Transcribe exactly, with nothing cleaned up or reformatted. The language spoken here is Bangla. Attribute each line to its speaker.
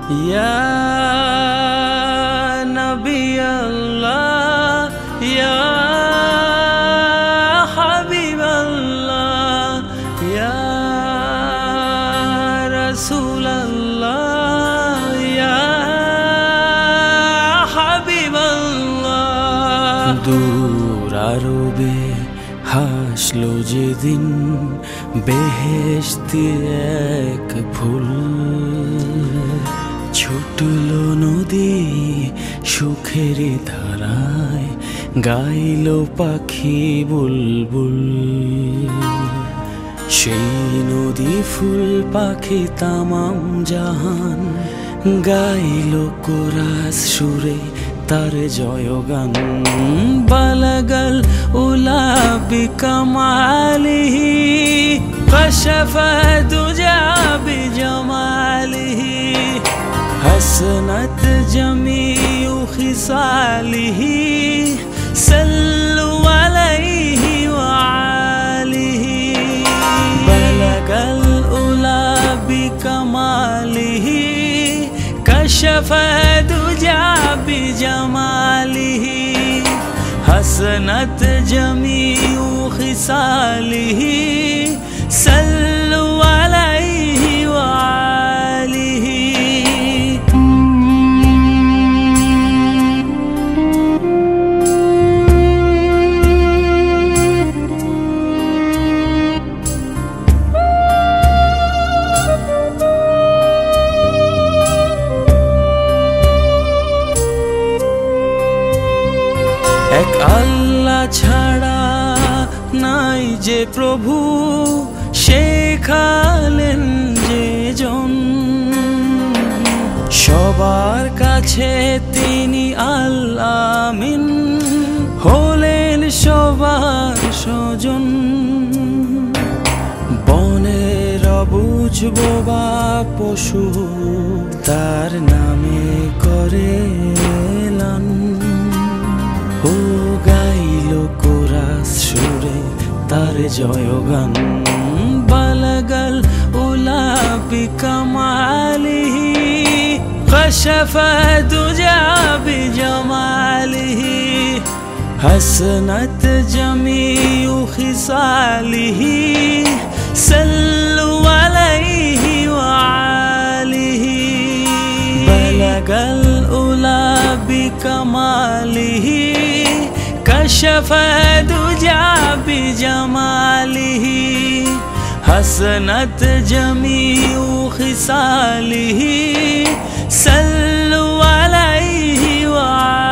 Speaker 1: Ya Nabi Allah, Ya Habib Allah, Ya Rasul Allah, Ya Habib Allah. দূর আরবে হাসলো যেদিন বেহেশতি এক ফুল, ছুটল নদী সুখের ধারায়, গাইল পাখি বুলবুল। সেই নদী ফুল পাখি তামাম জাহান, গাইল কোরাস সুরে তার জয়গান। বালাগাল উলা বিকামালিহি, কাশাফা দুজা বিজামালিহি, হাসনাত জামিউ খিসালিহি, সাল্লু আলাইহি ওয়া আলিহি। বালাগাল উলা বিকামালিহি, কাশাফা দুজা বিজামালিহি, হাসনাত জামিউ খিসালিহি, সাল্লু আলাইহি ওয়া আলিহি। এক আল্লাহ ছাড়া নাই যে প্রভু, শেখালেন যে জন। সবার কাছে তিনি আল্লাহ আমিন, হলেন সবার স্বজন। বনের অবুঝ বোবা পশু তার নামে করে এলান, ও গাইল কোরাস সুরে তার জয়গান। বালাগাল উলা বিকামালিহি, কাশাফা দুজা বিজামালিহি, হাসনাত জামিউ খিসালিহি, সাল্লু আলাইহি ওয়া আলিহি। বালাগাল উলা বিকামালিহি, কাশাফা দুজা বিজামালিহি, হাসনাত জামিউ খিসালিহি, সাল্লু আলাইহি ওয়া